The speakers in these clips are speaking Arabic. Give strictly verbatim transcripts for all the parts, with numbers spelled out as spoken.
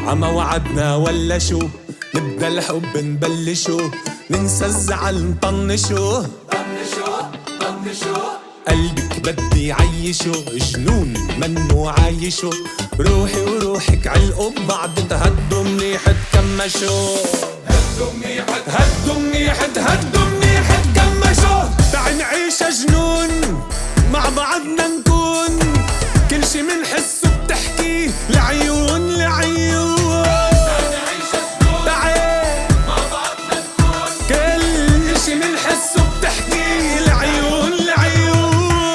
عما وعدنا ولا شو؟ نبدا الحب نبلشو، ننسى الزعل نطنشو طنشو طنشو. قلبك بدي عيشو، جنون منو عايشو، روحي وروحك علقوا ببعض، تهدوا منيح تكمشو، هدوا منيح هدوا منيح هدوا منيح تكمشو. تعي نعيشها جنون مع بعضنا نكون، كل شي منحسه بتحكيه لعيون لعيون. تعي نعيشها جنون تعي مع بعضنا نكون، كل شي منحسه بتحكيه لعيون لعيون.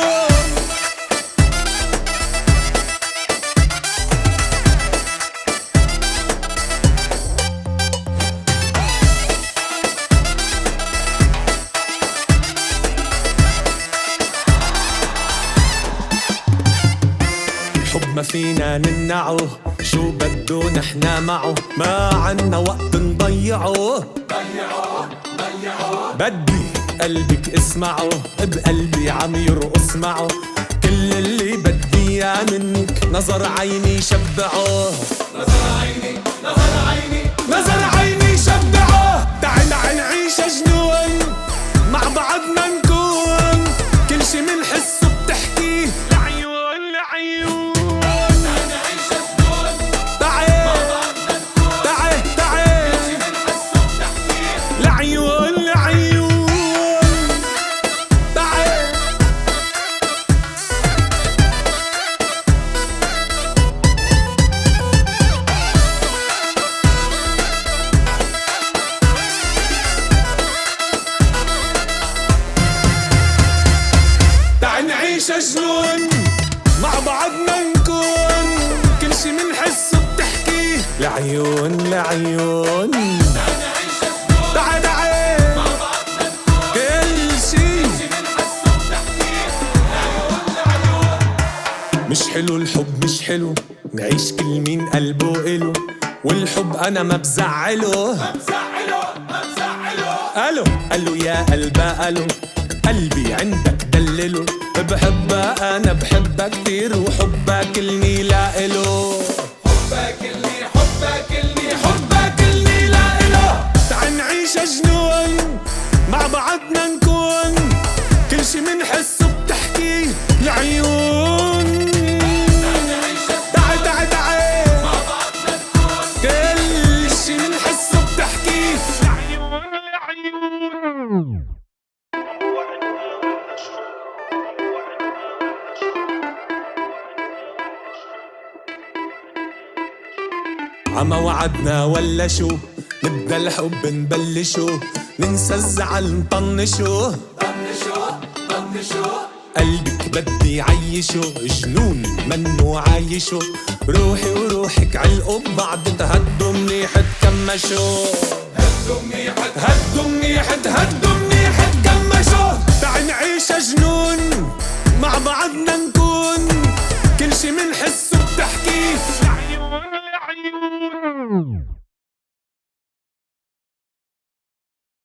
الحب ما فينا نمنعه، شو بدو نحنا معه، ما عنا وقت نضيعه ضيعه ضيعه. بدي قلبك اسمعه، بقلبي عم يرقص معه، كل اللي بدي اياه منك نظر عيني شبعه، نظر عيني نظر عيني نظر عيني شبعه. تعي تعي نعيشها جنون مع بعضنا نكون، كل شي منحسه بتحكيه لعيون لعيون. لعيون لعيون تعي. تعي نعيشها جنون مع بعضنا نكون، كل شي منحسه بتحكيه لعيون لعيون. تعي تعي مع بعضنا نكون، كل شي منحسه بتحكيه لعيون لعيون. مش حلو الحب مش حلو، نعيش كل مين قلبه إله، والحب أنا ما بزعله ما بزعله ما بزعله. قالو قالو يا قلبا قالو، قلبي عندك دلله، بحبها أنا بحبها كتير، وحبها كلني لا إله، حبها كلني حبها كلني حبها كلني لا إله. تعي نعيشها جنون مع بعضنا نكون، كل شي منحسه بتحكيه لعيون. تعي تعي تعي مع بعضنا نكون، كل شي منحسه بتحكيه لعيون لعيون. عما وعدنا ولا شو؟ نبدا الحب نبلشو، ننسى الزعل نطنشو طنشو طنشو. قلبك بدي عيشو، جنون منو عايشو، روحي وروحك علقوا ببعض، تهدوا منيح تكمشو، هدوا منيح هدوا منيح هدوا منيح تكمشو. تعي نعيشها جنون مع بعضنا نكون،